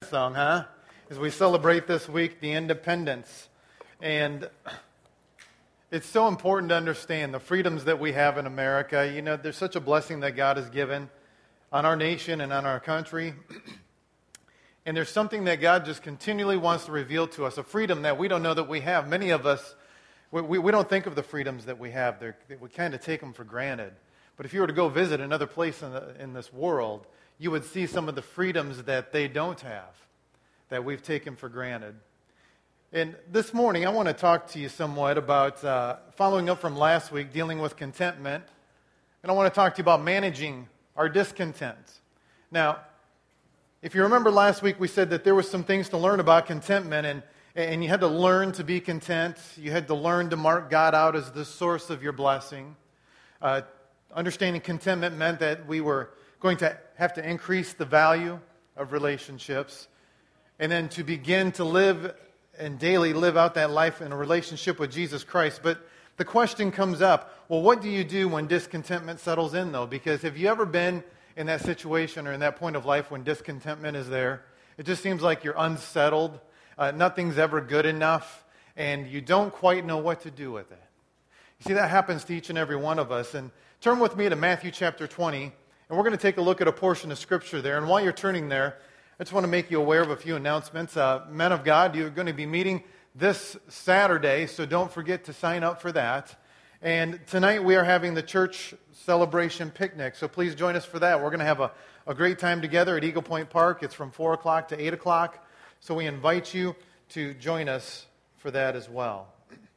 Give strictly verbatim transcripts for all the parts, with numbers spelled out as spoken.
song, huh? As we celebrate this week the independence. And it's so important to understand the freedoms that we have in America. You know, there's such a blessing that God has given on our nation and on our country. And there's something that God just continually wants to reveal to us, a freedom that we don't know that we have. Many of us, we, we, we don't think of the freedoms that we have. They're, we kind of take them for granted. But if you were to go visit another place in, the, in this world, you would see some of the freedoms that they don't have, that we've taken for granted. And this morning, I want to talk to you somewhat about, uh, following up from last week, dealing with contentment. And I want to talk to you about managing our discontent. Now, if you remember last week, we said that there were some things to learn about contentment, and, and you had to learn to be content. You had to learn to mark God out as the source of your blessing. Uh, understanding contentment meant that we were going to have to increase the value of relationships, and then to begin to live and daily live out that life in a relationship with Jesus Christ. But the question comes up, well, what do you do when discontentment settles in, though? Because have you ever been in that situation or in that point of life when discontentment is there? It just seems like you're unsettled, uh, nothing's ever good enough, and you don't quite know what to do with it. You see, that happens to each and every one of us. And turn with me to Matthew chapter twenty, and we're going to take a look at a portion of Scripture there. And while you're turning there, I just want to make you aware of a few announcements. Uh, men of God, you're going to be meeting this Saturday, so don't forget to sign up for that. And tonight we are having the church celebration picnic, so please join us for that. We're going to have a, a great time together at Eagle Point Park. It's from four o'clock to eight o'clock, so we invite you to join us for that as well.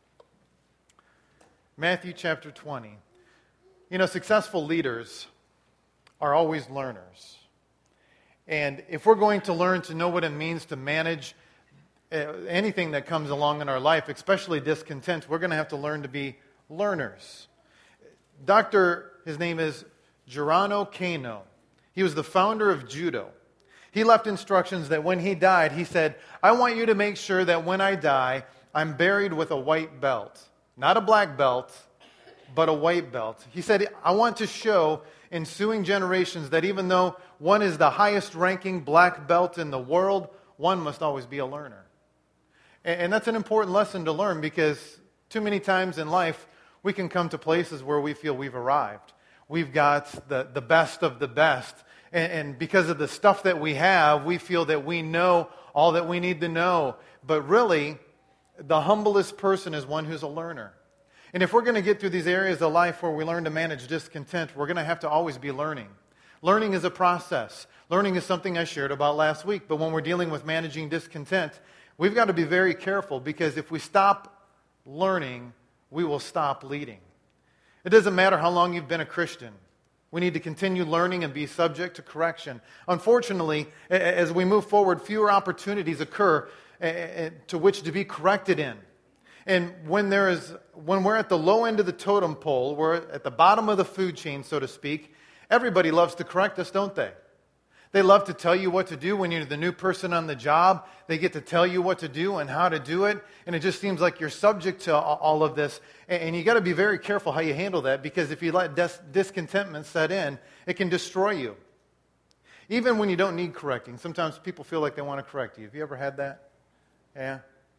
Matthew chapter twenty. You know, successful leaders are always learners. And if we're going to learn to know what it means to manage anything that comes along in our life, especially discontent, we're going to have to learn to be learners. Doctor, his name is Girano Kano. He was the founder of judo. He left instructions that when he died, he said, I want you to make sure that when I die, I'm buried with a white belt. Not a black belt, but a white belt. He said, I want to show ensuing generations that even though one is the highest ranking black belt in the world, one must always be a learner. And that's an important lesson to learn, because too many times in life we can come to places where we feel we've arrived. We've got the, the best of the best. And, and because of the stuff that we have, we feel that we know all that we need to know. But really, the humblest person is one who's a learner. And if we're going to get through these areas of life where we learn to manage discontent, we're going to have to always be learning. Learning is a process. Learning is something I shared about last week. But when we're dealing with managing discontent, we've got to be very careful, because if we stop learning, we will stop leading. It doesn't matter how long you've been a Christian. We need to continue learning and be subject to correction. Unfortunately, as we move forward, fewer opportunities occur to which to be corrected in. And when there is, when we're at the low end of the totem pole, we're at the bottom of the food chain, so to speak, everybody loves to correct us, don't they? They love to tell you what to do. When you're the new person on the job, they get to tell you what to do and how to do it. And it just seems like you're subject to all of this. And you got to be very careful how you handle that, because if you let dis- discontentment set in, it can destroy you. Even when you don't need correcting, sometimes people feel like they want to correct you. Have you ever had that? Yeah?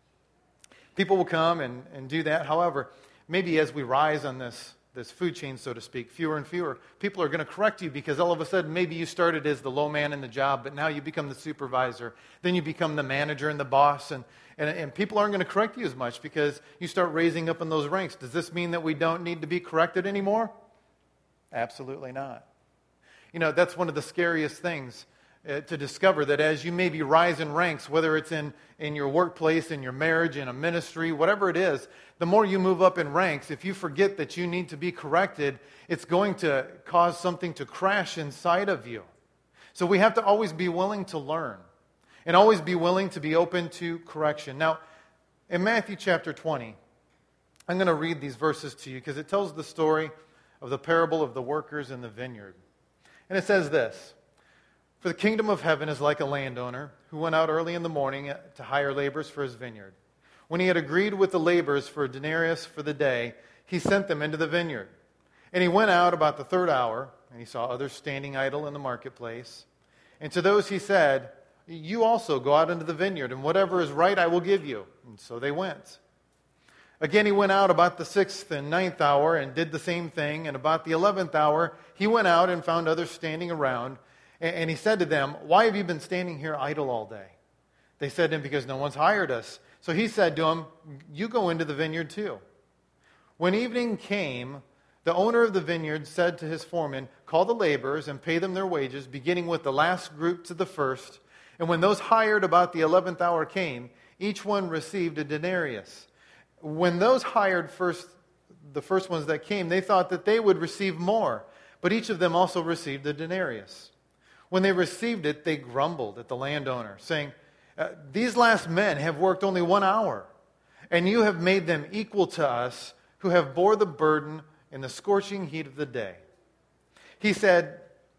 People will come and, and do that. However, maybe as we rise on this this food chain, so to speak, fewer and fewer people are going to correct you, because all of a sudden maybe you started as the low man in the job, but now you become the supervisor. Then you become the manager and the boss, and, and, and people aren't going to correct you as much because you start raising up in those ranks. Does this mean that we don't need to be corrected anymore? Absolutely not. You know, that's one of the scariest things uh, to discover, that as you maybe rise in ranks, whether it's in, in your workplace, in your marriage, in a ministry, whatever it is, the more you move up in ranks, if you forget that you need to be corrected, it's going to cause something to crash inside of you. So we have to always be willing to learn and always be willing to be open to correction. Now, in Matthew chapter twenty, I'm going to read these verses to you because it tells the story of the parable of the workers in the vineyard. And it says this: For the kingdom of heaven is like a landowner who went out early in the morning to hire laborers for his vineyard. When he had agreed with the laborers for a denarius for the day, he sent them into the vineyard. And he went out about the third hour, and he saw others standing idle in the marketplace. And to those he said, You also go out into the vineyard, and whatever is right I will give you. And so they went. Again, he went out about the sixth and ninth hour and did the same thing. And about the eleventh hour, he went out and found others standing around. And he said to them, why have you been standing here idle all day? They said to him, because no one's hired us. So he said to them, you go into the vineyard too. When evening came, the owner of the vineyard said to his foreman, call the laborers and pay them their wages, beginning with the last group to the first. And when those hired about the eleventh hour came, each one received a denarius. When those hired first, the first ones that came, they thought that they would receive more, but each of them also received a denarius. When they received it, they grumbled at the landowner, saying, uh, these last men have worked only one hour, and you have made them equal to us who have bore the burden in the scorching heat of the day. He said,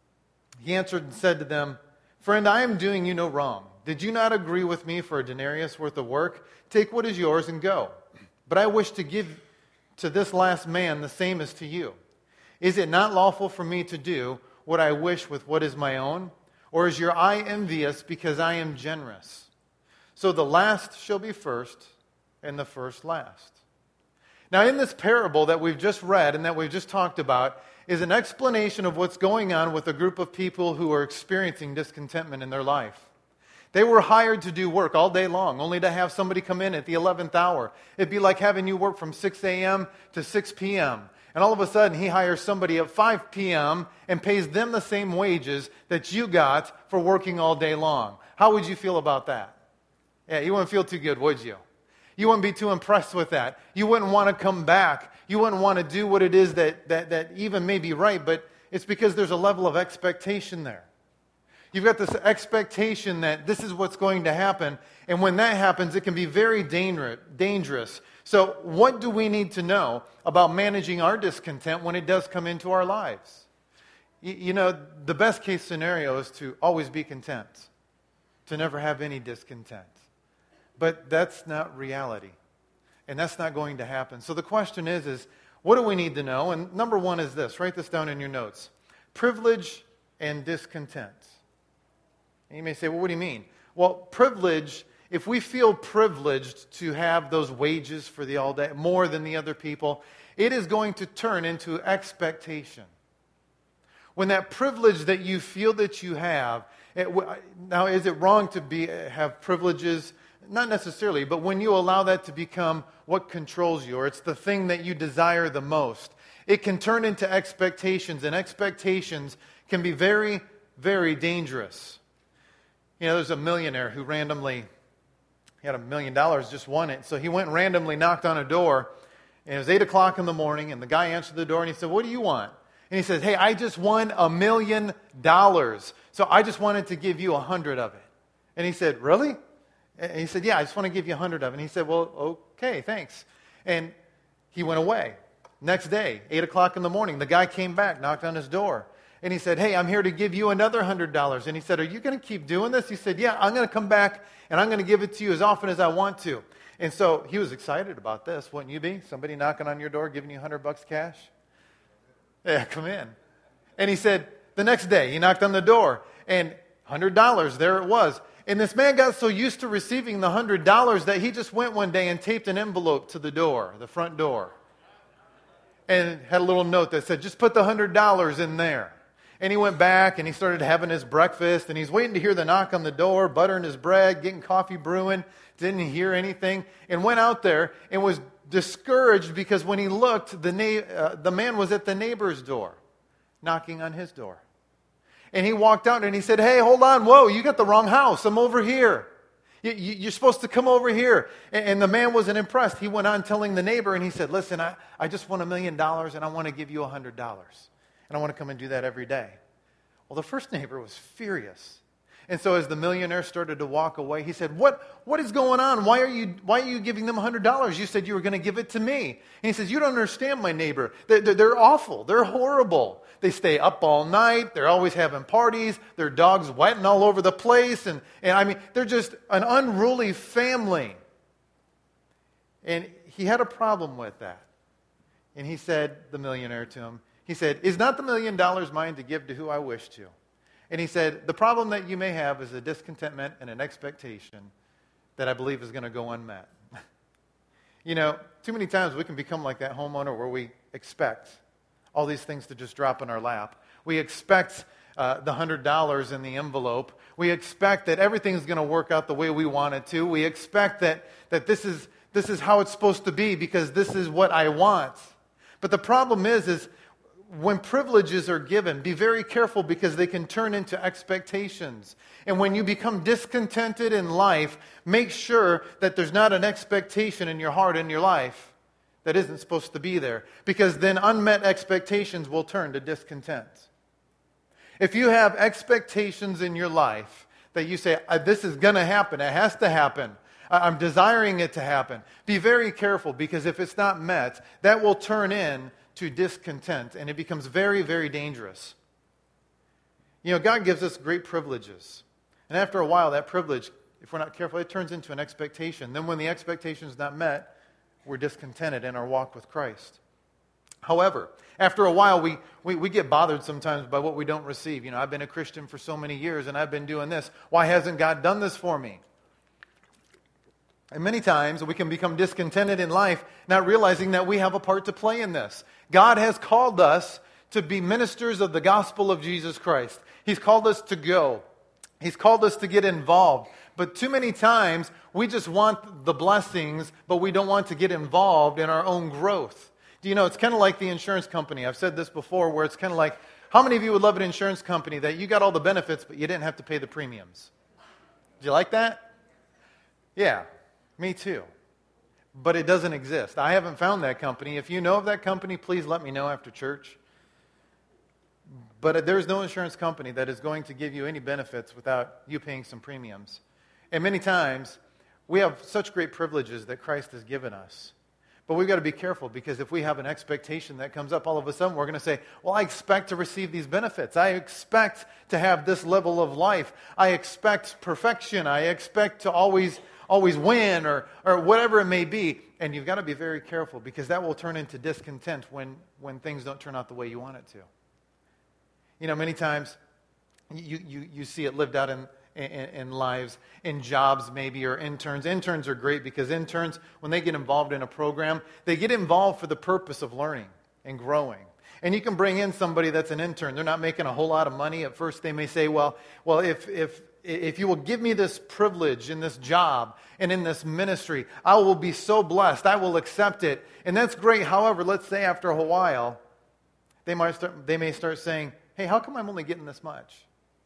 he answered and said to them, friend, I am doing you no wrong. Did you not agree with me for a denarius worth of work? Take what is yours and go. But I wish to give to this last man the same as to you. Is it not lawful for me to do what I wish with what is my own? Or is your eye envious because I am generous? So the last shall be first, and the first last. Now in this parable that we've just read and that we've just talked about is an explanation of what's going on with a group of people who are experiencing discontentment in their life. They were hired to do work all day long, only to have somebody come in at the eleventh hour. It'd be like having you work from six a.m. to six p.m. And all of a sudden, he hires somebody at five p.m. and pays them the same wages that you got for working all day long. How would you feel about that? Yeah, you wouldn't feel too good, would you? You wouldn't be too impressed with that. You wouldn't want to come back. You wouldn't want to do what it is that, that, that even may be right, but it's because there's a level of expectation there. You've got this expectation that this is what's going to happen, and when that happens, it can be very dangerous. So what do we need to know about managing our discontent when it does come into our lives? You know, the best case scenario is to always be content, to never have any discontent. But that's not reality, and that's not going to happen. So the question is, is what do we need to know? And number one is this. Write this down in your notes. Privilege and discontent. And you may say, well, what do you mean? Well, privilege, if we feel privileged to have those wages for the all day, more than the other people, it is going to turn into expectation. When that privilege that you feel that you have, it, now is it wrong to be have privileges? Not necessarily, but when you allow that to become what controls you, or it's the thing that you desire the most, it can turn into expectations, and expectations can be very, very dangerous. You know, there's a millionaire who randomly, he had a million dollars, just won it. So he went and randomly knocked on a door, and it was eight o'clock in the morning, and the guy answered the door, and he said, what do you want? And he says, hey, I just won a million dollars, so I just wanted to give you a hundred of it. And he said, really? And he said, yeah, I just want to give you a hundred of it. And he said, well, okay, thanks. And he went away. Next day, eight o'clock in the morning, the guy came back, knocked on his door. And he said, hey, I'm here to give you another hundred dollars. And he said, are you going to keep doing this? He said, yeah, I'm going to come back and I'm going to give it to you as often as I want to. And so he was excited about this, wouldn't you be? Somebody knocking on your door, giving you a hundred bucks cash? Yeah, come in. And he said, the next day, he knocked on the door and a hundred dollars, there it was. And this man got so used to receiving the hundred dollars that he just went one day and taped an envelope to the door, the front door. And had a little note that said, just put the hundred dollars in there. And he went back and he started having his breakfast and he's waiting to hear the knock on the door, buttering his bread, getting coffee brewing, didn't hear anything, and went out there and was discouraged because when he looked, the, na- uh, the man was at the neighbor's door, knocking on his door. And he walked out and he said, hey, hold on, whoa, you got the wrong house, I'm over here. You, you, you're supposed to come over here. And, and the man wasn't impressed. He went on telling the neighbor and he said, listen, I, I just won a million dollars and I want to give you a hundred dollars. And I want to come and do that every day. Well, the first neighbor was furious. And so as the millionaire started to walk away, he said, what, what is going on? Why are you, why are you giving them one hundred dollars? You said you were going to give it to me. And he says, you don't understand my neighbor. They're, they're, they're awful. They're horrible. They stay up all night. They're always having parties. Their dog's wetting all over the place. And, and I mean, they're just an unruly family. And he had a problem with that. And he said, the millionaire to him, he said, is not the million dollars mine to give to who I wish to? And he said, the problem that you may have is a discontentment and an expectation that I believe is going to go unmet. You know, too many times we can become like that homeowner where we expect all these things to just drop in our lap. We expect uh, the one hundred dollars in the envelope. We expect that everything's going to work out the way we want it to. We expect that, that this is this is how it's supposed to be because this is what I want. But the problem is, is when privileges are given, be very careful because they can turn into expectations. And when you become discontented in life, make sure that there's not an expectation in your heart, in your life, that isn't supposed to be there. Because then unmet expectations will turn to discontent. If you have expectations in your life that you say, this is going to happen, it has to happen, I'm desiring it to happen, be very careful because if it's not met, that will turn in to discontent and it becomes very, very dangerous. You know, God gives us great privileges. And after a while, that privilege, if we're not careful, it turns into an expectation. Then when the expectation is not met, we're discontented in our walk with Christ. However, after a while, we, we, we get bothered sometimes by what we don't receive. You know, I've been a Christian for so many years, and I've been doing this. Why hasn't God done this for me? And many times, we can become discontented in life, not realizing that we have a part to play in this. God has called us to be ministers of the gospel of Jesus Christ. He's called us to go. He's called us to get involved. But too many times, we just want the blessings, but we don't want to get involved in our own growth. Do you know, it's kind of like the insurance company. I've said this before, where it's kind of like, how many of you would love an insurance company that you got all the benefits, but you didn't have to pay the premiums? Do you like that? Yeah, me too. But it doesn't exist. I haven't found that company. If you know of that company, please let me know after church. But there's no insurance company that is going to give you any benefits without you paying some premiums. And many times, we have such great privileges that Christ has given us. But we've got to be careful because if we have an expectation that comes up, all of a sudden we're going to say, well, I expect to receive these benefits. I expect to have this level of life. I expect perfection. I expect to always always win or, or whatever it may be. And you've got to be very careful because that will turn into discontent when, when things don't turn out the way you want it to. You know, many times you, you, you see it lived out in, in, in lives, in jobs maybe, or interns. Interns are great because interns, when they get involved in a program, they get involved for the purpose of learning and growing. And you can bring in somebody that's an intern. They're not making a whole lot of money. At first they may say, well, well, if if if you will give me this privilege in this job and in this ministry, I will be so blessed. I will accept it. And that's great. However, let's say after a while, they might start they may start saying, hey, how come I'm only getting this much?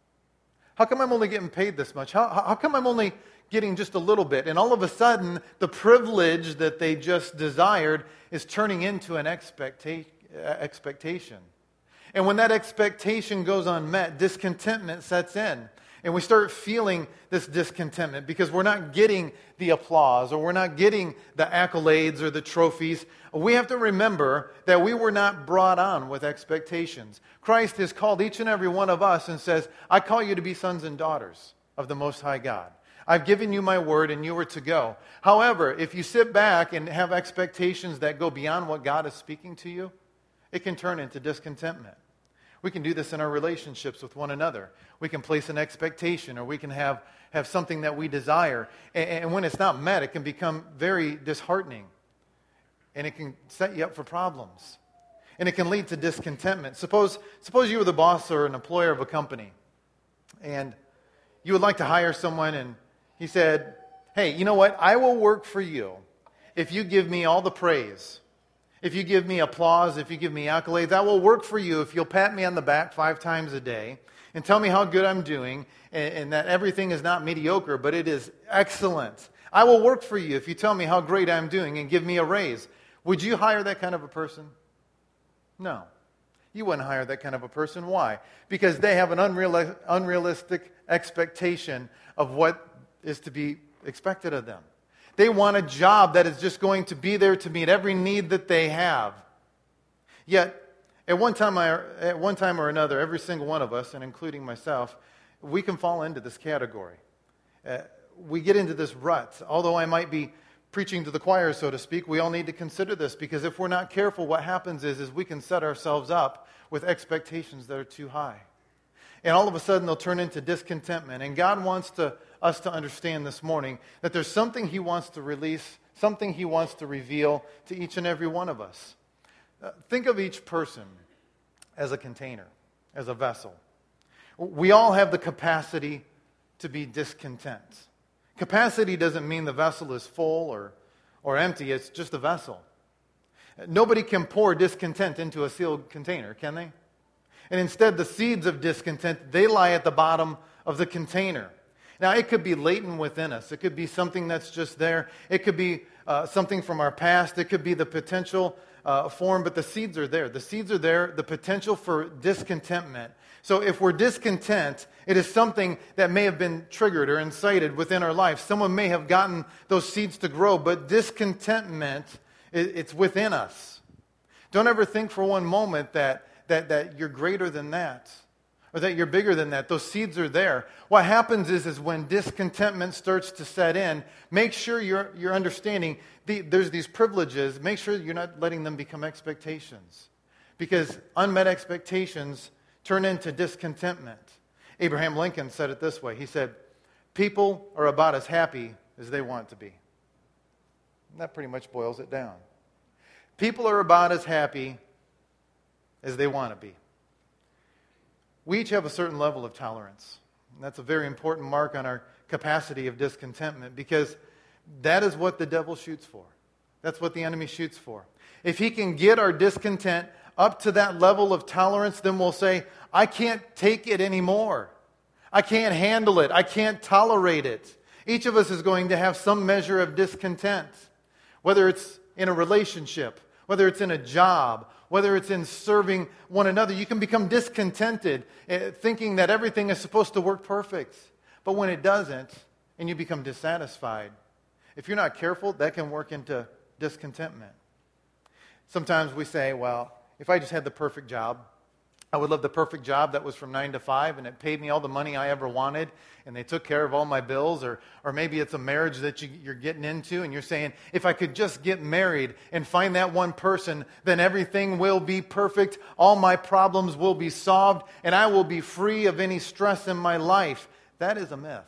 How come I'm only getting paid this much? How, how come I'm only getting just a little bit? And all of a sudden, the privilege that they just desired is turning into an expecta- expectation. And when that expectation goes unmet, discontentment sets in. And we start feeling this discontentment because we're not getting the applause or we're not getting the accolades or the trophies. We have to remember that we were not brought on with expectations. Christ has called each and every one of us and says, I call you to be sons and daughters of the Most High God. I've given you my word and you are to go. However, if you sit back and have expectations that go beyond what God is speaking to you, it can turn into discontentment. We can do this in our relationships with one another. We can place an expectation or we can have, have something that we desire. And, and when it's not met, it can become very disheartening. And it can set you up for problems. And it can lead to discontentment. Suppose, suppose you were the boss or an employer of a company. And you would like to hire someone and he said, hey, you know what? I will work for you if you give me all the praise. If you give me applause, if you give me accolades, I will work for you if you'll pat me on the back five times a day and tell me how good I'm doing and, and that everything is not mediocre, but it is excellent. I will work for you if you tell me how great I'm doing and give me a raise. Would you hire that kind of a person? No. You wouldn't hire that kind of a person. Why? Because they have an unreal, unrealistic expectation of what is to be expected of them. They want a job that is just going to be there to meet every need that they have. Yet, at one time, at one time or another, every single one of us, and including myself, we can fall into this category. Uh, we get into this rut. Although I might be preaching to the choir, so to speak, we all need to consider this because if we're not careful, what happens is, is we can set ourselves up with expectations that are too high. And all of a sudden, they'll turn into discontentment. And God wants to, us to understand this morning that there's something He wants to release, something He wants to reveal to each and every one of us. Uh, think of each person as a container, as a vessel. We all have the capacity to be discontent. Capacity doesn't mean the vessel is full or, or empty. It's just a vessel. Nobody can pour discontent into a sealed container, can they? And instead, the seeds of discontent, they lie at the bottom of the container. Now, it could be latent within us. It could be something that's just there. It could be uh, something from our past. It could be the potential uh, form, but the seeds are there. The seeds are there, the potential for discontentment. So if we're discontent, it is something that may have been triggered or incited within our life. Someone may have gotten those seeds to grow, but discontentment, it's within us. Don't ever think for one moment that, that, that you're greater than that or that you're bigger than that. Those seeds are there. What happens is, is when discontentment starts to set in, make sure you're, you're understanding the, there's these privileges. Make sure you're not letting them become expectations, because unmet expectations turn into discontentment. Abraham Lincoln said it this way. He said, people are about as happy as they want to be. And that pretty much boils it down. People are about as happy as they want to be. We each have a certain level of tolerance. And that's a very important mark on our capacity of discontentment, because that is what the devil shoots for. That's what the enemy shoots for. If he can get our discontent up to that level of tolerance, then we'll say, I can't take it anymore. I can't handle it. I can't tolerate it. Each of us is going to have some measure of discontent, whether it's in a relationship, whether it's in a job, whether it's in serving one another. You can become discontented, uh, thinking that everything is supposed to work perfect. But when it doesn't, and you become dissatisfied, if you're not careful, that can work into discontentment. Sometimes we say, well, if I just had the perfect job, I would love the perfect job that was from nine to five, and it paid me all the money I ever wanted, and they took care of all my bills. Or or maybe it's a marriage that you, you're getting into, and you're saying, if I could just get married and find that one person, then everything will be perfect, all my problems will be solved, and I will be free of any stress in my life. That is a myth.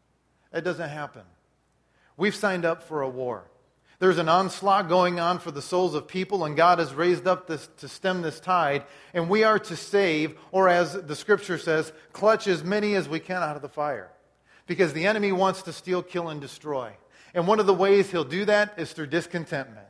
It doesn't happen. We've signed up for a war. There's an onslaught going on for the souls of people, and God has raised up this to stem this tide, and we are to save, or as the Scripture says, clutch as many as we can out of the fire. Because the enemy wants to steal, kill, and destroy. And one of the ways he'll do that is through discontentment.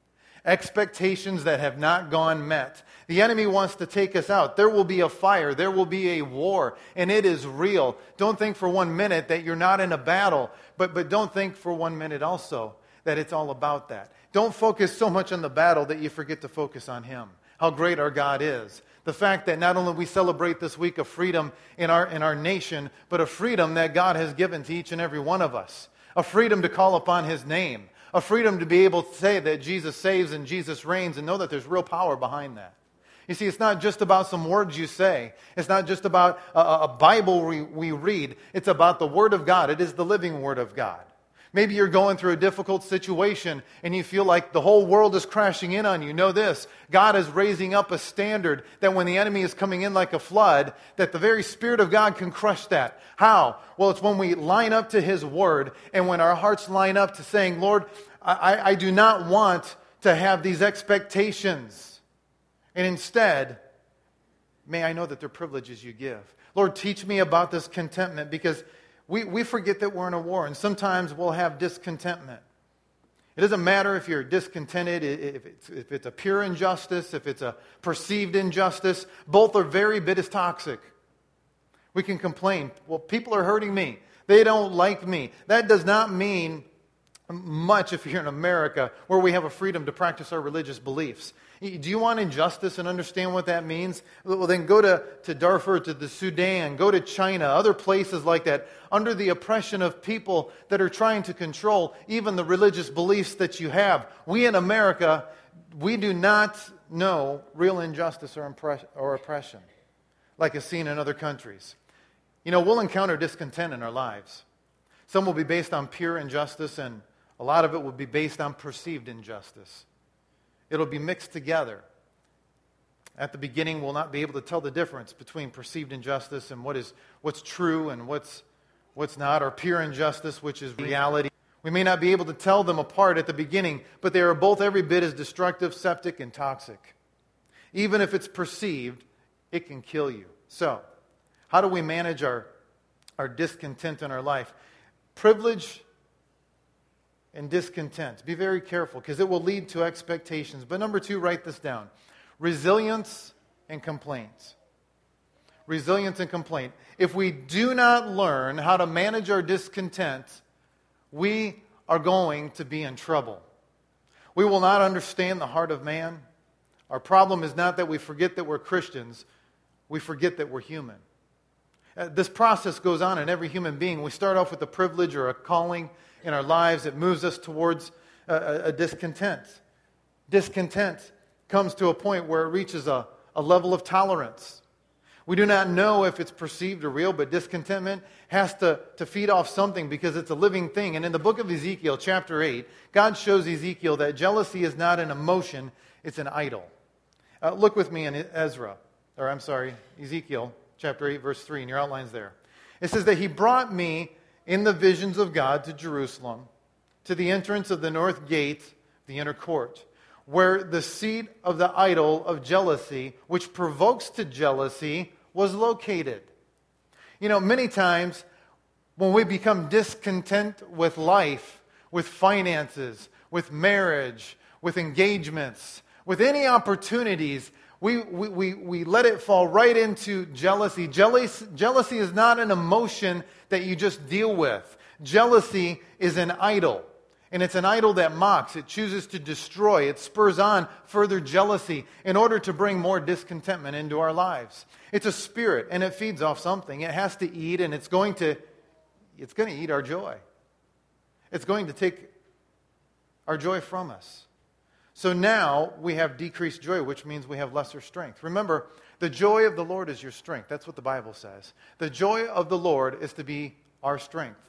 Expectations that have not gone met. The enemy wants to take us out. There will be a fire. There will be a war, and it is real. Don't think for one minute that you're not in a battle, but, but don't think for one minute also that it's all about that. Don't focus so much on the battle that you forget to focus on Him, how great our God is. The fact that not only we celebrate this week of freedom in our, in our nation, but a freedom that God has given to each and every one of us. A freedom to call upon His name. A freedom to be able to say that Jesus saves and Jesus reigns, and know that there's real power behind that. You see, it's not just about some words you say. It's not just about a, a Bible we, we read. It's about the Word of God. It is the living Word of God. Maybe you're going through a difficult situation and you feel like the whole world is crashing in on you. Know this, God is raising up a standard that when the enemy is coming in like a flood, that the very Spirit of God can crush that. How? Well, it's when we line up to His Word, and when our hearts line up to saying, Lord, I, I do not want to have these expectations. And instead, may I know that they're privileges you give. Lord, teach me about this contentment, because We, we forget that we're in a war, and sometimes we'll have discontentment. It doesn't matter if you're discontented, if it's, if it's a pure injustice, if it's a perceived injustice. Both are very bit as toxic. We can complain, well, people are hurting me. They don't like me. That does not mean much if you're in America, where we have a freedom to practice our religious beliefs. Do you want injustice and understand what that means? Well, then go to, to Darfur, to the Sudan, go to China, other places like that, under the oppression of people that are trying to control even the religious beliefs that you have. We in America, we do not know real injustice or, impress, or oppression like is seen in other countries. You know, we'll encounter discontent in our lives. Some will be based on pure injustice, and a lot of it will be based on perceived injustice. It'll be mixed together. at the beginning will not be able to tell the difference between perceived injustice and what is what's true and what's what's not, or pure injustice, which is reality. We may not be able to tell them apart at the beginning, but they are both every bit as destructive, septic, and toxic. Even if it's perceived, it can kill you. So, how do we manage our, our discontent in our life? Privilege and discontent. Be very careful, because it will lead to expectations. But number two, write this down. Resilience and complaints. Resilience and complaint. If we do not learn how to manage our discontent, we are going to be in trouble. We will not understand the heart of man. Our problem is not that we forget that we're Christians. We forget that we're human. Uh, this process goes on in every human being. We start off with a privilege or a calling in our lives. It moves us towards a, a discontent. Discontent comes to a point where it reaches a, a level of tolerance. We do not know if it's perceived or real, but discontentment has to, to feed off something because it's a living thing. And in the book of Ezekiel, chapter eight, God shows Ezekiel that jealousy is not an emotion, it's an idol. Uh, look with me in Ezra, or I'm sorry, Ezekiel, chapter eight, verse three, in your outlines there. It says that he brought me in the visions of God to Jerusalem, to the entrance of the north gate, the inner court, where the seat of the idol of jealousy, which provokes to jealousy, was located. You know, many times when we become discontent with life, with finances, with marriage, with engagements, with any opportunities, we, we, we, we let it fall right into jealousy. Jealousy. Jealousy is not an emotion that you just deal with. Jealousy is an idol. And it's an idol that mocks. It chooses to destroy. It spurs on further jealousy in order to bring more discontentment into our lives. It's a spirit, and it feeds off something. It has to eat, and it's going to, it's going to eat our joy. It's going to take our joy from us. So now we have decreased joy, which means we have lesser strength. Remember, the joy of the Lord is your strength. That's what the Bible says. The joy of the Lord is to be our strength.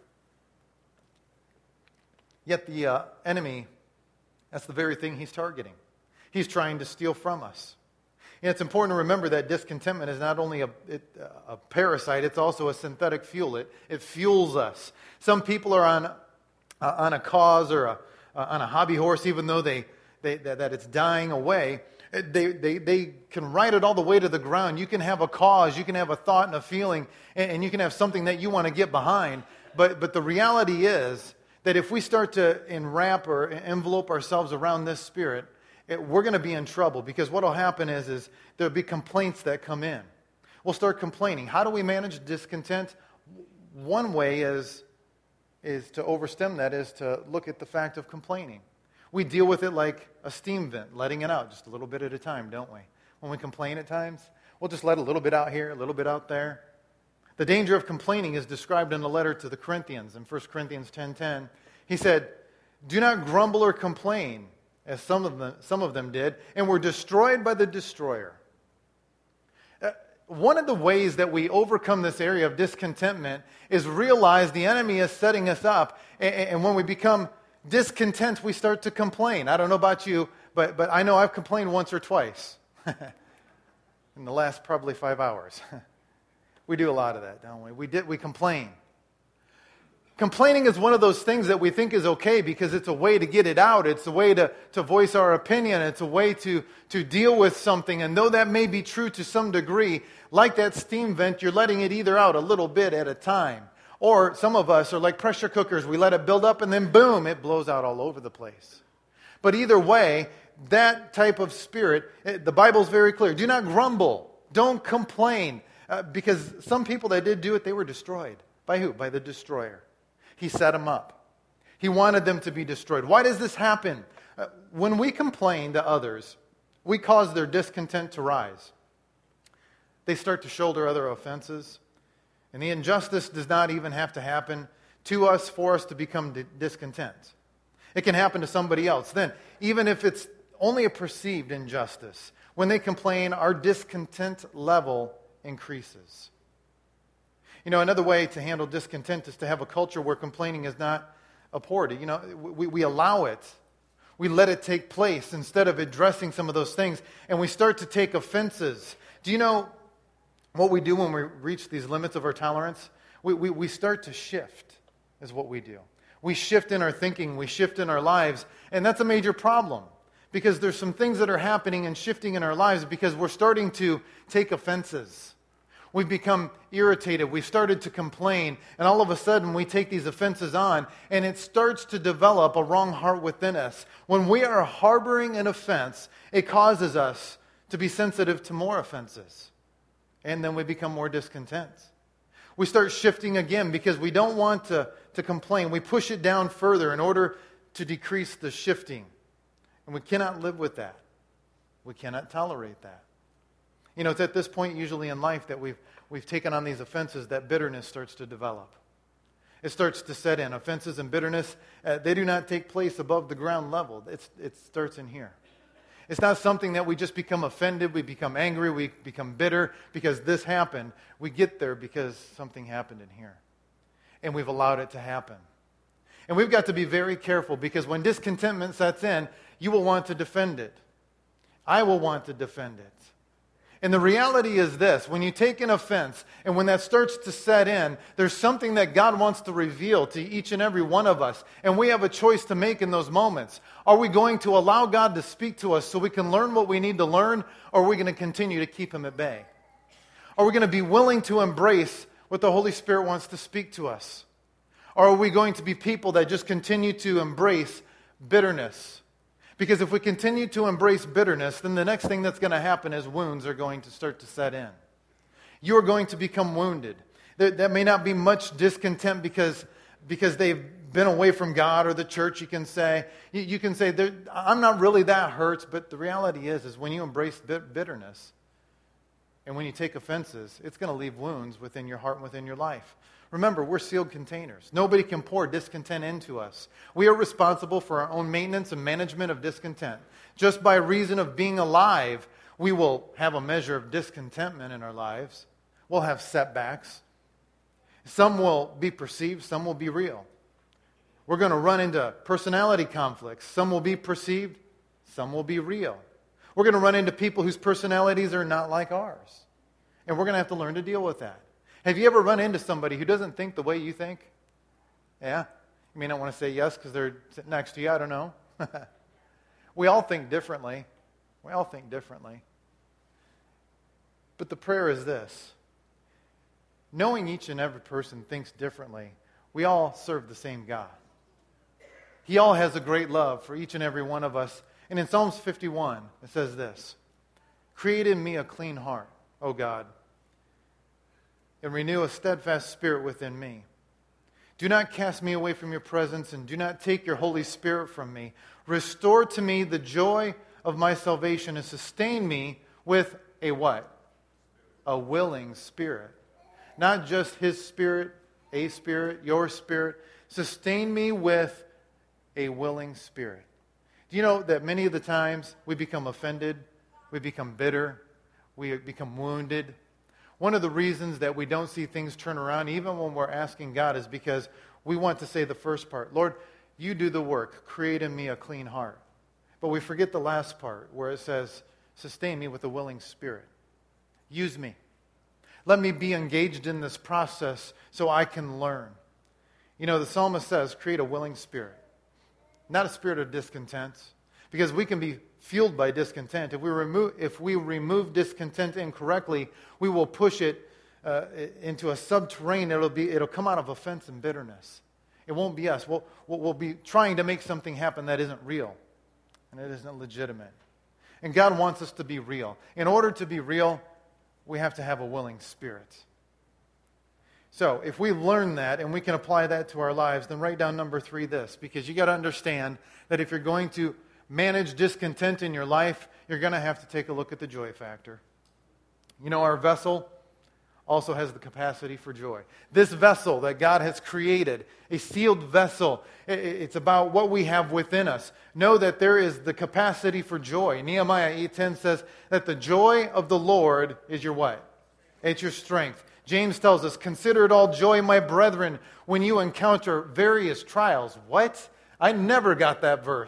Yet the uh, enemy, that's the very thing he's targeting. He's trying to steal from us. And it's important to remember that discontentment is not only a, it, a parasite, it's also a synthetic fuel. It, it fuels us. Some people are on, uh, on a cause or a, uh, on a hobby horse, even though they, they that, that it's dying away. They, they, they can ride it all the way to the ground. You can have a cause, you can have a thought and a feeling, and, and you can have something that you want to get behind. But, but the reality is that if we start to enwrap or envelope ourselves around this spirit, it, we're going to be in trouble, because what will happen is, is there'll be complaints that come in. We'll start complaining. How do we manage discontent? One way is, is to overstem that is to look at the fact of complaining. We deal with it like a steam vent, letting it out just a little bit at a time, don't we? When we complain at times, we'll just let a little bit out here, a little bit out there. The danger of complaining is described in the letter to the Corinthians in First Corinthians ten ten. He said, "Do not grumble or complain, as some of them, some of them did, and were destroyed by the destroyer." Uh, one of the ways that we overcome this area of discontentment is realize the enemy is setting us up, and, and when we become discontent, we start to complain. I don't know about you, but, but I know I've complained once or twice in the last probably five hours. We do a lot of that, don't we? We did. We complain. Complaining is one of those things that we think is okay because it's a way to get it out. It's a way to, to voice our opinion. It's a way to, to deal with something. And though that may be true to some degree, like that steam vent, you're letting it either out a little bit at a time. Or some of us are like pressure cookers. We let it build up and then boom, it blows out all over the place. But either way, that type of spirit, the Bible's very clear. Do not grumble. Don't complain. Uh, because some people that did do it, they were destroyed. By who? By the destroyer. He set them up. He wanted them to be destroyed. Why does this happen? Uh, when we complain to others, we cause their discontent to rise. They start to shoulder other offenses. And the injustice does not even have to happen to us for us to become di- discontent. It can happen to somebody else. Then, even if it's only a perceived injustice, when they complain, our discontent level increases. You know, another way to handle discontent is to have a culture where complaining is not abhorred. You know, we, we allow it. We let it take place instead of addressing some of those things, and we start to take offenses. Do you know what we do when we reach these limits of our tolerance? We, we, we start to shift, is what we do. We shift in our thinking, we shift in our lives, and that's a major problem because there's some things that are happening and shifting in our lives because we're starting to take offenses. We've become irritated. We've started to complain. And all of a sudden, we take these offenses on, and it starts to develop a wrong heart within us. When we are harboring an offense, it causes us to be sensitive to more offenses. And then we become more discontent. We start shifting again because we don't want to, to complain. We push it down further in order to decrease the shifting. And we cannot live with that. We cannot tolerate that. You know, it's at this point usually in life that we've, we've taken on these offenses that bitterness starts to develop. It starts to set in. Offenses and bitterness, uh, they do not take place above the ground level. It's, it starts in here. It's not something that we just become offended, we become angry, we become bitter because this happened. We get there because something happened in here. And we've allowed it to happen. And we've got to be very careful because when discontentment sets in, you will want to defend it. I will want to defend it. And the reality is this, when you take an offense and when that starts to set in, there's something that God wants to reveal to each and every one of us. And we have a choice to make in those moments. Are we going to allow God to speak to us so we can learn what we need to learn, or are we going to continue to keep Him at bay? Are we going to be willing to embrace what the Holy Spirit wants to speak to us? Or are we going to be people that just continue to embrace bitterness? Because if we continue to embrace bitterness, then the next thing that's going to happen is wounds are going to start to set in. You are going to become wounded. There, that may not be much discontent because, because they've been away from God or the church, you can say. You, you can say, I'm not really that hurt, but the reality is, is when you embrace bitterness and when you take offenses, it's going to leave wounds within your heart and within your life. Remember, we're sealed containers. Nobody can pour discontent into us. We are responsible for our own maintenance and management of discontent. Just by reason of being alive, we will have a measure of discontentment in our lives. We'll have setbacks. Some will be perceived, some will be real. We're going to run into personality conflicts. Some will be perceived, some will be real. We're going to run into people whose personalities are not like ours. And we're going to have to learn to deal with that. Have you ever run into somebody who doesn't think the way you think? Yeah? You may not want to say yes because they're sitting next to you. I don't know. We all think differently. We all think differently. But the prayer is this. Knowing each and every person thinks differently, we all serve the same God. He all has a great love for each and every one of us. And in Psalms fifty-one, it says this, "Create in me a clean heart, O God, and renew a steadfast spirit within me. Do not cast me away from your presence, and do not take your Holy Spirit from me. Restore to me the joy of my salvation, and sustain me with a what? A willing spirit." Not just His Spirit, a spirit, your spirit. Sustain me with a willing spirit. Do you know that many of the times we become offended, we become bitter, we become wounded? One of the reasons that we don't see things turn around, even when we're asking God, is because we want to say the first part, Lord, you do the work, create in me a clean heart. But we forget the last part where it says, sustain me with a willing spirit. Use me. Let me be engaged in this process so I can learn. You know, the psalmist says, create a willing spirit. Not a spirit of discontent. Because we can be fueled by discontent. If we remove, if we remove discontent incorrectly, we will push it uh, into a subterranean. It'll be, it'll come out of offense and bitterness. It won't be us. We'll, we'll be trying to make something happen that isn't real. And it isn't legitimate. And God wants us to be real. In order to be real, we have to have a willing spirit. So, if we learn that and we can apply that to our lives, then write down number three this. Because you got to understand that if you're going to manage discontent in your life, you're going to have to take a look at the joy factor. You know, our vessel also has the capacity for joy. This vessel that God has created, a sealed vessel, it's about what we have within us. Know that there is the capacity for joy. Nehemiah eight ten says that the joy of the Lord is your what? It's your strength. James tells us, consider it all joy, my brethren, when you encounter various trials. What? I never got that verse.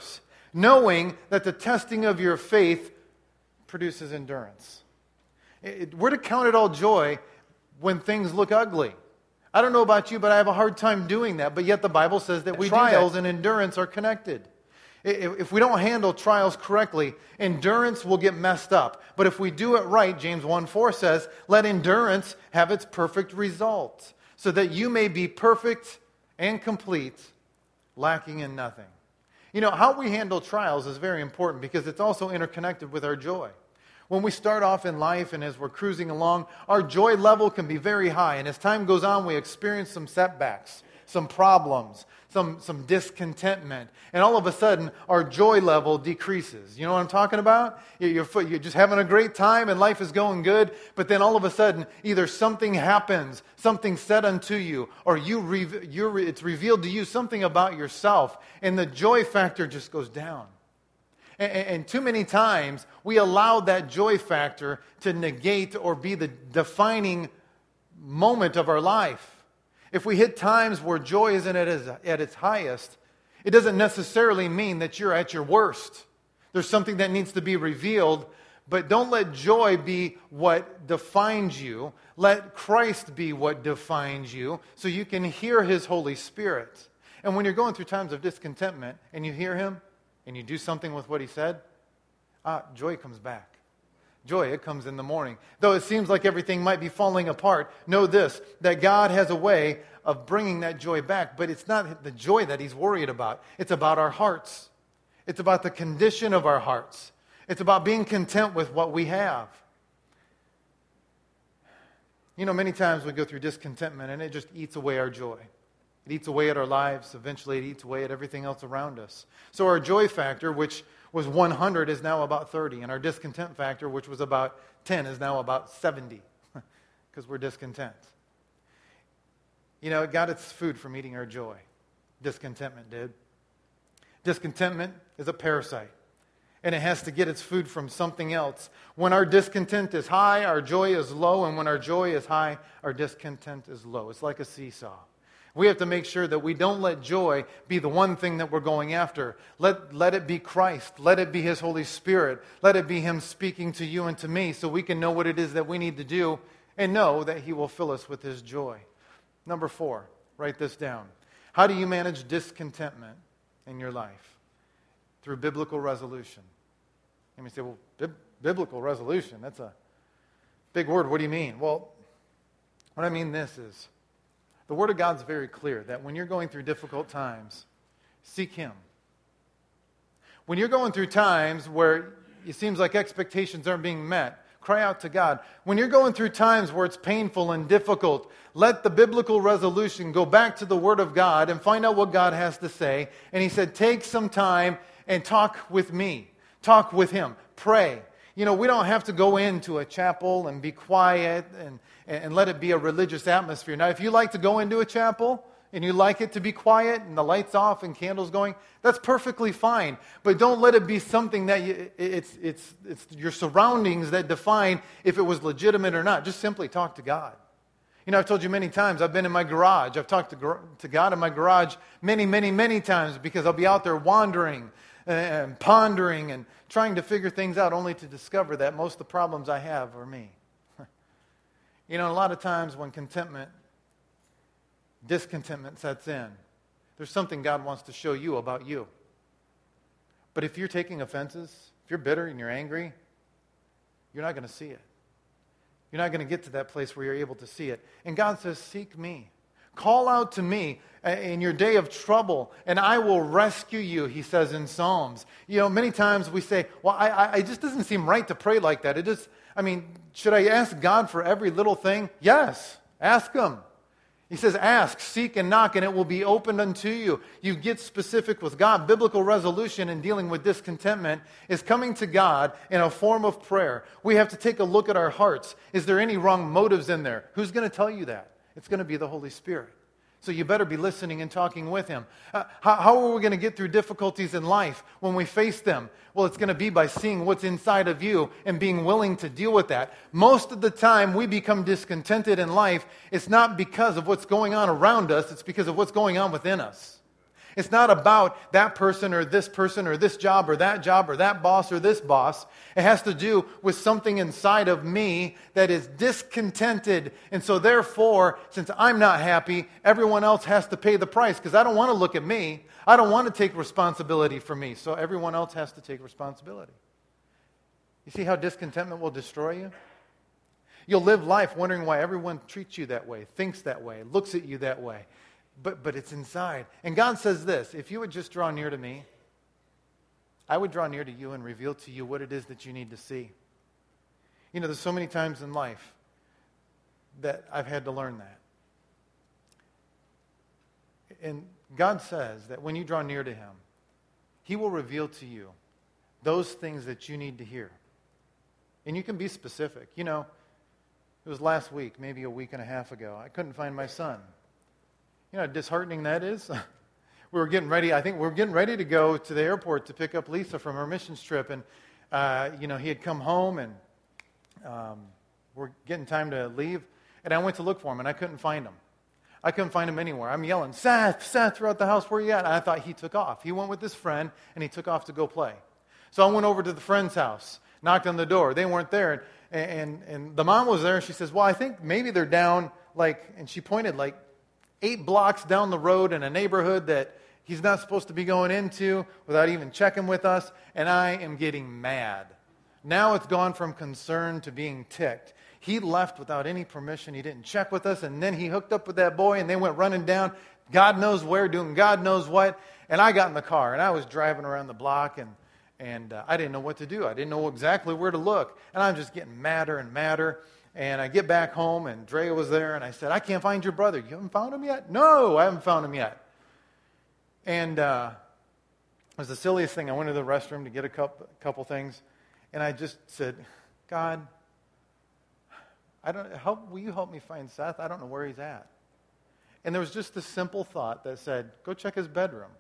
knowing that the testing of your faith produces endurance. It, we're to count it all joy when things look ugly. I don't know about you, but I have a hard time doing that. But yet the Bible says that we trials and endurance are connected. If we don't handle trials correctly, endurance will get messed up. But if we do it right, James one four says, let endurance have its perfect result, so that you may be perfect and complete, lacking in nothing. You know, how we handle trials is very important because it's also interconnected with our joy. When we start off in life and as we're cruising along, our joy level can be very high. And as time goes on, we experience some setbacks, some problems, some, some discontentment. And all of a sudden, our joy level decreases. You know what I'm talking about? You're, you're just having a great time and life is going good. But then all of a sudden, either something happens, something said unto you, or you re- you're, it's revealed to you something about yourself. And the joy factor just goes down. And too many times, we allow that joy factor to negate or be the defining moment of our life. If we hit times where joy isn't at its highest, it doesn't necessarily mean that you're at your worst. There's something that needs to be revealed, but don't let joy be what defines you. Let Christ be what defines you so you can hear His Holy Spirit. And when you're going through times of discontentment and you hear Him, and you do something with what He said, ah, joy comes back. Joy, it comes in the morning. Though it seems like everything might be falling apart, know this, that God has a way of bringing that joy back, but it's not the joy that He's worried about. It's about our hearts. It's about the condition of our hearts. It's about being content with what we have. You know, many times we go through discontentment and it just eats away our joy. It eats away at our lives. Eventually, it eats away at everything else around us. So our joy factor, which was one hundred, is now about thirty. And our discontent factor, which was about ten, is now about seventy. Because we're discontent. You know, it got its food from eating our joy. Discontentment did. Discontentment is a parasite. And it has to get its food from something else. When our discontent is high, our joy is low. And when our joy is high, our discontent is low. It's like a seesaw. We have to make sure that we don't let joy be the one thing that we're going after. Let, let it be Christ. Let it be His Holy Spirit. Let it be Him speaking to you and to me so we can know what it is that we need to do and know that He will fill us with His joy. Number four, write this down. How do you manage discontentment in your life? Through biblical resolution. You may say, well, bib- biblical resolution, that's a big word. What do you mean? Well, what I mean this is, the Word of God's very clear that when you're going through difficult times, seek Him. When you're going through times where it seems like expectations aren't being met, cry out to God. When you're going through times where it's painful and difficult, let the biblical resolution go back to the Word of God and find out what God has to say. And He said, take some time and talk with me. Talk with Him. Pray. You know, we don't have to go into a chapel and be quiet and, and let it be a religious atmosphere. Now, if you like to go into a chapel and you like it to be quiet and the lights off and candles going, that's perfectly fine. But don't let it be something that you, it's, it's, it's your surroundings that define if it was legitimate or not. Just simply talk to God. You know, I've told you many times, I've been in my garage. I've talked to, to God in my garage many, many, many times because I'll be out there wandering and pondering and trying to figure things out only to discover that most of the problems I have are me. You know, a lot of times when contentment, discontentment sets in, there's something God wants to show you about you. But if you're taking offenses, if you're bitter and you're angry, you're not going to see it. You're not going to get to that place where you're able to see it. And God says, seek me. Call out to me in your day of trouble, and I will rescue you, He says in Psalms. You know, many times we say, well, I, I, it just doesn't seem right to pray like that. It just, I mean, should I ask God for every little thing? Yes, ask Him. He says, ask, seek, and knock, and it will be opened unto you. You get specific with God. Biblical resolution in dealing with discontentment is coming to God in a form of prayer. We have to take a look at our hearts. Is there any wrong motives in there? Who's going to tell you that? It's going to be the Holy Spirit. So you better be listening and talking with Him. Uh, how, how are we going to get through difficulties in life when we face them? Well, it's going to be by seeing what's inside of you and being willing to deal with that. Most of the time we become discontented in life, it's not because of what's going on around us, it's because of what's going on within us. It's not about that person or this person or this job or that job or that boss or this boss. It has to do with something inside of me that is discontented. And so therefore, since I'm not happy, everyone else has to pay the price because I don't want to look at me. I don't want to take responsibility for me. So everyone else has to take responsibility. You see how discontentment will destroy you? You'll live life wondering why everyone treats you that way, thinks that way, looks at you that way. But but it's inside. And God says this, if you would just draw near to me, I would draw near to you and reveal to you what it is that you need to see. You know, there's so many times in life that I've had to learn that. And God says that when you draw near to Him, He will reveal to you those things that you need to hear. And you can be specific. You know, it was last week, maybe a week and a half ago. I couldn't find my son. You know how disheartening that is? We were getting ready, I think we were getting ready to go to the airport to pick up Lisa from her missions trip. And, uh, you know, he had come home and um, we're getting time to leave. And I went to look for him and I couldn't find him. I couldn't find him anywhere. I'm yelling, Seth, Seth, throughout the house, where are you at? And I thought he took off. He went with his friend and he took off to go play. So I went over to the friend's house, knocked on the door. They weren't there. And, and, and the mom was there and she says, well, I think maybe they're down like, and she pointed like, eight blocks down the road in a neighborhood that he's not supposed to be going into without even checking with us, and I am getting mad. Now it's gone from concern to being ticked. He left without any permission. He didn't check with us, and then he hooked up with that boy, and they went running down, God knows where, doing God knows what, and I got in the car, and I was driving around the block, and, and uh, I didn't know what to do. I didn't know exactly where to look, and I'm just getting madder and madder. And I get back home, and Drea was there, and I said, I can't find your brother. You haven't found him yet? No, I haven't found him yet. And uh, it was the silliest thing. I went to the restroom to get a couple, couple things, and I just said, God, I don't help. Will you help me find Seth? I don't know where he's at. And there was just this simple thought that said, go check his bedroom.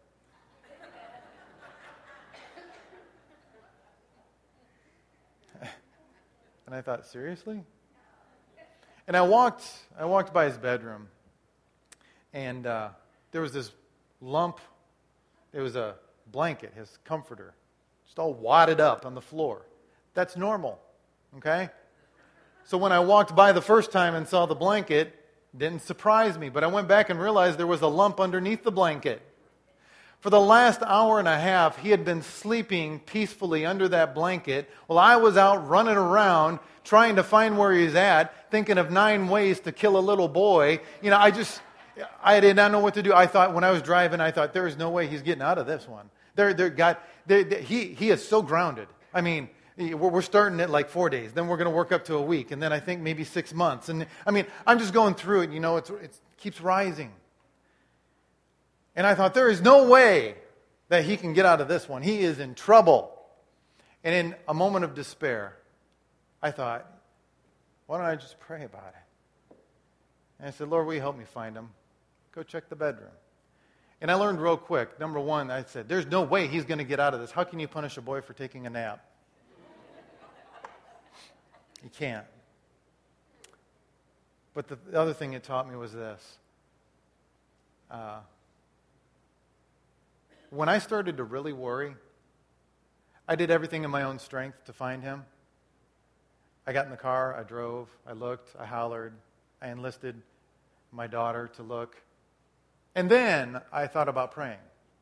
And I thought, seriously? And I walked, I walked by his bedroom, and uh, there was this lump. It was a blanket, his comforter, just all wadded up on the floor. That's normal, okay? So when I walked by the first time and saw the blanket, it didn't surprise me. But I went back and realized there was a lump underneath the blanket. For the last hour and a half, he had been sleeping peacefully under that blanket while I was out running around trying to find where he's at, thinking of nine ways to kill a little boy. You know, I just, I did not know what to do. I thought, when I was driving, I thought, there is no way he's getting out of this one. There, there, got, there, there, he, he is so grounded. I mean, we're starting at like four days. Then we're going to work up to a week. And then I think maybe six months. And I mean, I'm just going through it. You know, it's, it keeps rising. And I thought, there is no way that he can get out of this one. He is in trouble. And in a moment of despair, I thought, why don't I just pray about it? And I said, Lord, will you help me find him? Go check the bedroom. And I learned real quick. Number one, I said, there's no way he's going to get out of this. How can you punish a boy for taking a nap? You can't. But the, the other thing it taught me was this. Uh, When I started to really worry, I did everything in my own strength to find him. I got in the car, I drove, I looked, I hollered, I enlisted my daughter to look. And then I thought about praying.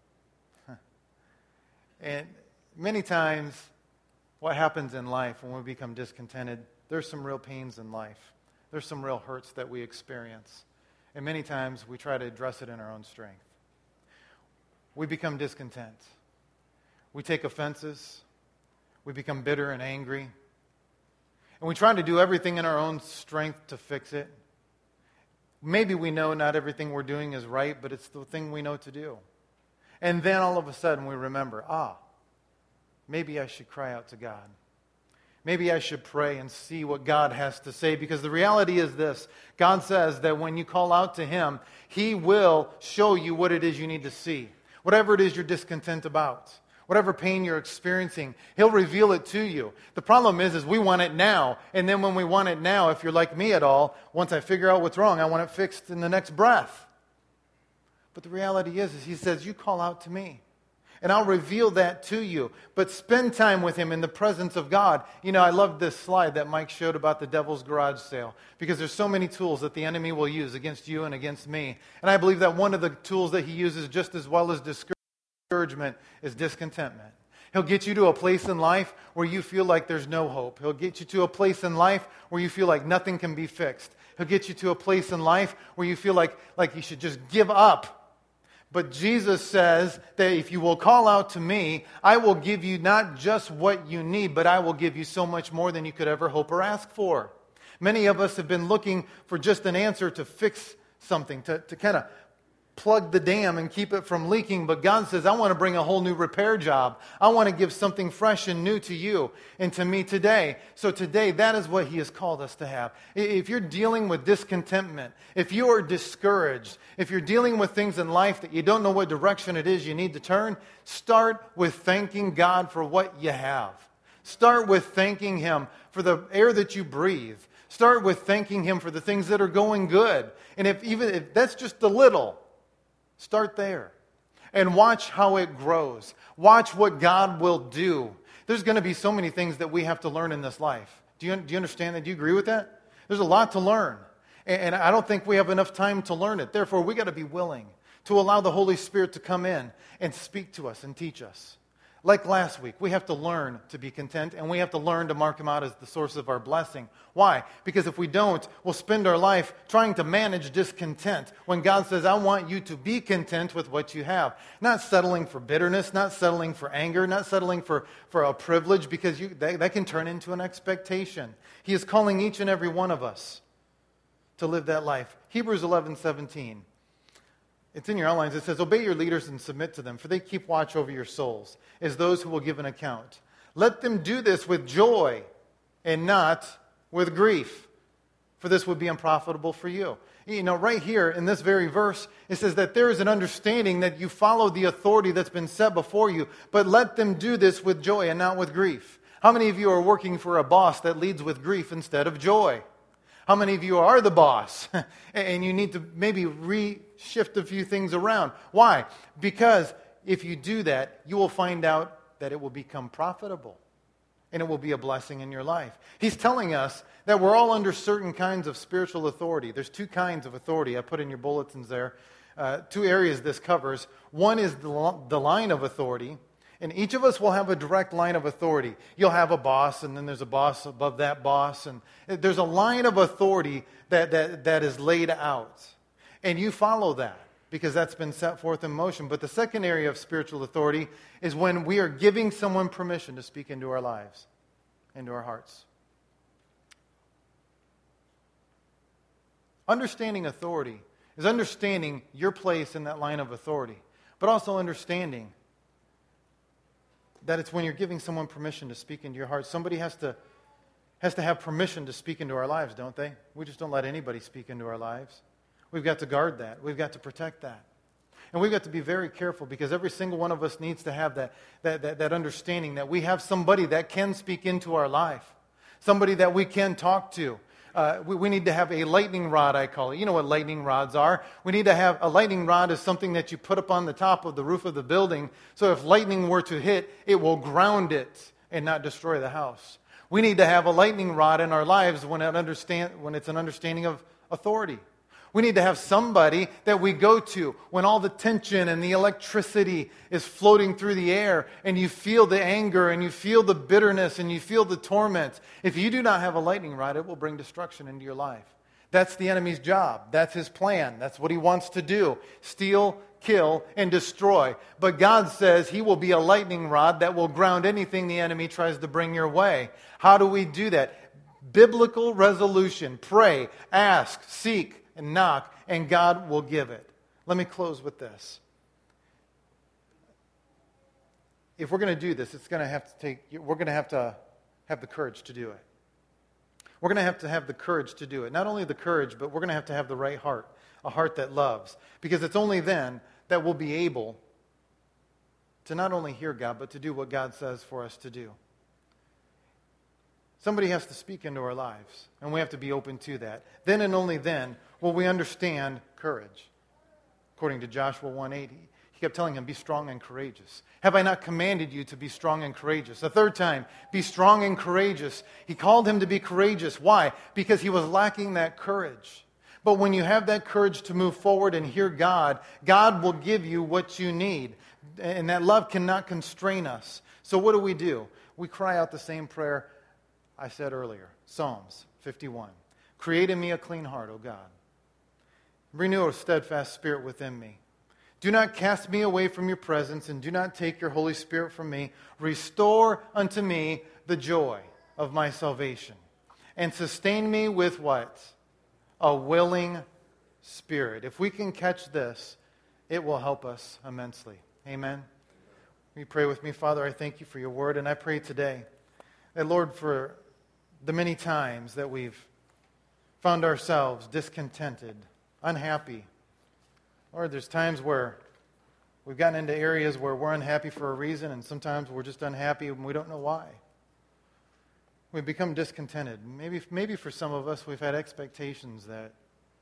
And many times, what happens in life when we become discontented, there's some real pains in life. There's some real hurts that we experience. And many times, we try to address it in our own strength. We become discontent. We take offenses. We become bitter and angry. And we try to do everything in our own strength to fix it. Maybe we know not everything we're doing is right, but it's the thing we know to do. And then all of a sudden we remember, ah, maybe I should cry out to God. Maybe I should pray and see what God has to say, because the reality is this. God says that when you call out to Him, He will show you what it is you need to see. Whatever it is you're discontent about, whatever pain you're experiencing, He'll reveal it to you. The problem is, is we want it now. And then when we want it now, if you're like me at all, once I figure out what's wrong, I want it fixed in the next breath. But the reality is, is he says, you call out to me. And I'll reveal that to you. But spend time with him in the presence of God. You know, I love this slide that Mike showed about the devil's garage sale. Because there's so many tools that the enemy will use against you and against me. And I believe that one of the tools that he uses just as well as discouragement is discontentment. He'll get you to a place in life where you feel like there's no hope. He'll get you to a place in life where you feel like nothing can be fixed. He'll get you to a place in life where you feel like, like you should just give up. But Jesus says that if you will call out to me, I will give you not just what you need, but I will give you so much more than you could ever hope or ask for. Many of us have been looking for just an answer to fix something, to, to kind of plug the dam and keep it from leaking. But God says, I want to bring a whole new repair job. I want to give something fresh and new to you and to me today. So today, that is what he has called us to have. If you're dealing with discontentment, if you are discouraged, if you're dealing with things in life that you don't know what direction it is you need to turn, start with thanking God for what you have. Start with thanking him for the air that you breathe. Start with thanking him for the things that are going good. And if even if that's just a little, start there and watch how it grows. Watch what God will do. There's going to be so many things that we have to learn in this life. Do you, do you understand that? Do you agree with that? There's a lot to learn. And, and I don't think we have enough time to learn it. Therefore, we got to be willing to allow the Holy Spirit to come in and speak to us and teach us. Like last week, we have to learn to be content, and we have to learn to mark him out as the source of our blessing. Why? Because if we don't, we'll spend our life trying to manage discontent when God says, I want you to be content with what you have. Not settling for bitterness, not settling for anger, not settling for, for a privilege, because you, that, that can turn into an expectation. He is calling each and every one of us to live that life. Hebrews eleven seventeen. It's in your outlines. It says, obey your leaders and submit to them, for they keep watch over your souls, as those who will give an account. Let them do this with joy and not with grief, for this would be unprofitable for you. You know, right here in this very verse, it says that there is an understanding that you follow the authority that's been set before you, but let them do this with joy and not with grief. How many of you are working for a boss that leads with grief instead of joy? How many of you are the boss and you need to maybe reshift a few things around? Why? Because if you do that, you will find out that it will become profitable and it will be a blessing in your life. He's telling us that we're all under certain kinds of spiritual authority. There's two kinds of authority. I put in your bulletins there. Uh, two areas this covers. One is the, the line of authority. And each of us will have a direct line of authority. You'll have a boss, and then there's a boss above that boss. And there's a line of authority that, that, that is laid out. And you follow that because that's been set forth in motion. But the second area of spiritual authority is when we are giving someone permission to speak into our lives, into our hearts. Understanding authority is understanding your place in that line of authority, but also understanding that it's when you're giving someone permission to speak into your heart. Somebody has to has to have permission to speak into our lives, don't they? We just don't let anybody speak into our lives. We've got to guard that. We've got to protect that. And we've got to be very careful because every single one of us needs to have that, that, that, that understanding that we have somebody that can speak into our life, somebody that we can talk to. Uh, we, we need to have a lightning rod, I call it. You know what lightning rods are. We need to have a lightning rod is something that you put up on the top of the roof of the building. So if lightning were to hit, it will ground it and not destroy the house. We need to have a lightning rod in our lives when, it understand, when it's an understanding of authority. We need to have somebody that we go to when all the tension and the electricity is floating through the air and you feel the anger and you feel the bitterness and you feel the torment. If you do not have a lightning rod, it will bring destruction into your life. That's the enemy's job. That's his plan. That's what he wants to do. Steal, kill, and destroy. But God says he will be a lightning rod that will ground anything the enemy tries to bring your way. How do we do that? Biblical resolution. Pray, ask, seek, and knock, and God will give it. Let me close with this. If we're going to do this, it's going to have to take, we're going to have to have the courage to do it. We're going to have to have the courage to do it. Not only the courage, but we're going to have to have the right heart, a heart that loves. Because it's only then that we'll be able to not only hear God, but to do what God says for us to do. Somebody has to speak into our lives, and we have to be open to that. Then and only then will we understand courage. according to Joshua one eight. He kept telling him, be strong and courageous. Have I not commanded you to be strong and courageous? A third time, be strong and courageous. He called him to be courageous. Why? Because he was lacking that courage. But when you have that courage to move forward and hear God, God will give you what you need. And that love cannot constrain us. So what do we do? We cry out the same prayer I said earlier. Psalms fifty-one. Create in me a clean heart, O God. Renew a steadfast spirit within me. Do not cast me away from your presence, and do not take your Holy Spirit from me. Restore unto me the joy of my salvation, and sustain me with what? A willing spirit. If we can catch this, it will help us immensely. Amen. Will you pray with me? Father, I thank you for your word, and I pray today that, Lord, for the many times that we've found ourselves discontented, unhappy, Lord, there's times where we've gotten into areas where we're unhappy for a reason, and sometimes we're just unhappy and we don't know why. We've become discontented. Maybe, maybe for some of us, we've had expectations that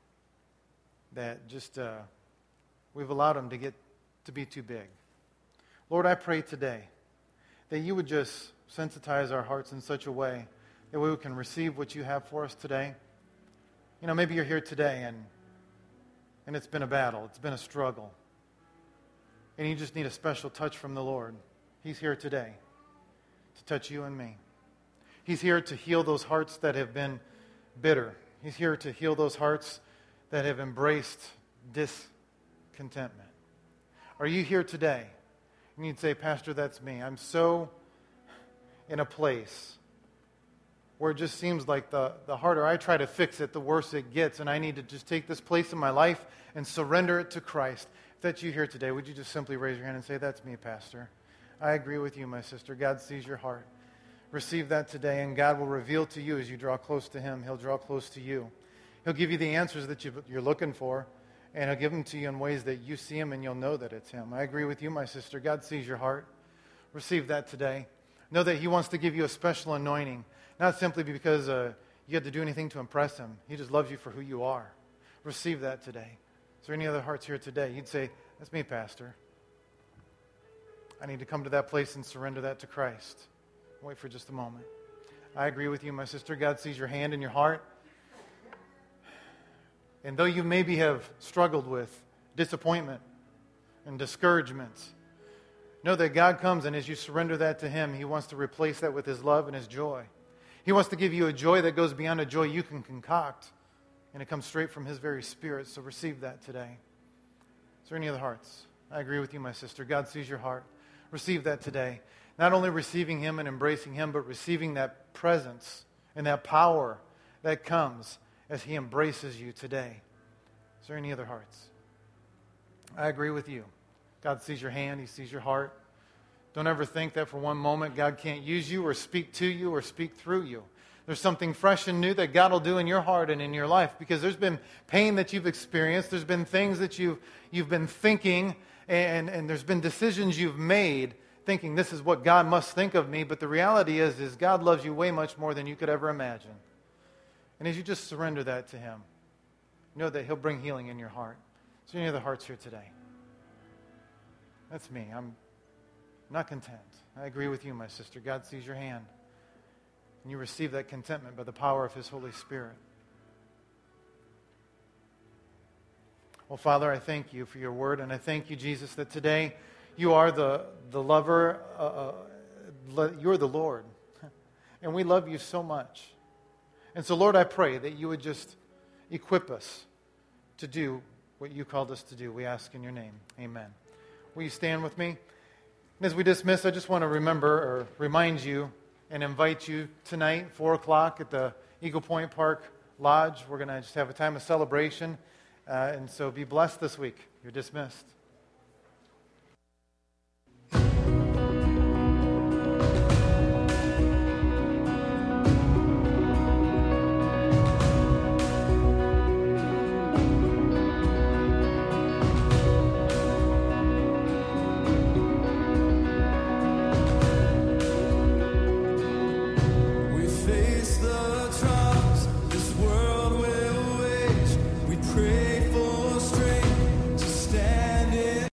that just uh, we've allowed them to get to be too big. Lord, I pray today that you would just sensitize our hearts in such a way that we can receive what you have for us today. You know, maybe you're here today and And it's been a battle. It's been a struggle. And you just need a special touch from the Lord. He's here today to touch you and me. He's here to heal those hearts that have been bitter. He's here to heal those hearts that have embraced discontentment. Are you here today? And you'd say, Pastor, that's me. I'm so in a place where it just seems like the, the harder I try to fix it, the worse it gets, and I need to just take this place in my life and surrender it to Christ. If that's you here today, would you just simply raise your hand and say, that's me, Pastor. I agree with you, my sister. God sees your heart. Receive that today, and God will reveal to you as you draw close to Him. He'll draw close to you. He'll give you the answers that you, you're looking for, and He'll give them to you in ways that you see Him and you'll know that it's Him. I agree with you, my sister. God sees your heart. Receive that today. Know that He wants to give you a special anointing. Not simply because uh, you had to do anything to impress Him. He just loves you for who you are. Receive that today. Is there any other hearts here today? You'd say, that's me, Pastor. I need to come to that place and surrender that to Christ. Wait for just a moment. I agree with you, my sister. God sees your hand and your heart. And though you maybe have struggled with disappointment and discouragement, know that God comes, and as you surrender that to Him, He wants to replace that with His love and His joy. He wants to give you a joy that goes beyond a joy you can concoct, and it comes straight from His very Spirit, so receive that today. Is there any other hearts? I agree with you, my sister. God sees your heart. Receive that today. Not only receiving Him and embracing Him, but receiving that presence and that power that comes as He embraces you today. Is there any other hearts? I agree with you. God sees your hand. He sees your heart. Don't ever think that for one moment God can't use you or speak to you or speak through you. There's something fresh and new that God will do in your heart and in your life, because there's been pain that you've experienced. There's been things that you've, you've been thinking, and, and there's been decisions you've made thinking this is what God must think of me. But the reality is, is God loves you way much more than you could ever imagine. And as you just surrender that to Him, know that He'll bring healing in your heart. Is there any other hearts here today? That's me. I'm not content. I agree with you, my sister. God sees your hand. And you receive that contentment by the power of His Holy Spirit. Well, Father, I thank you for your word, and I thank you, Jesus, that today you are the, the lover, uh, uh, you're the Lord. And we love you so much. And so, Lord, I pray that you would just equip us to do what you called us to do. We ask in your name. Amen. Will you stand with me? And as we dismiss, I just want to remember or remind you and invite you tonight, four o'clock at the Eagle Point Park Lodge. We're going to just have a time of celebration. Uh, and so be blessed this week. You're dismissed.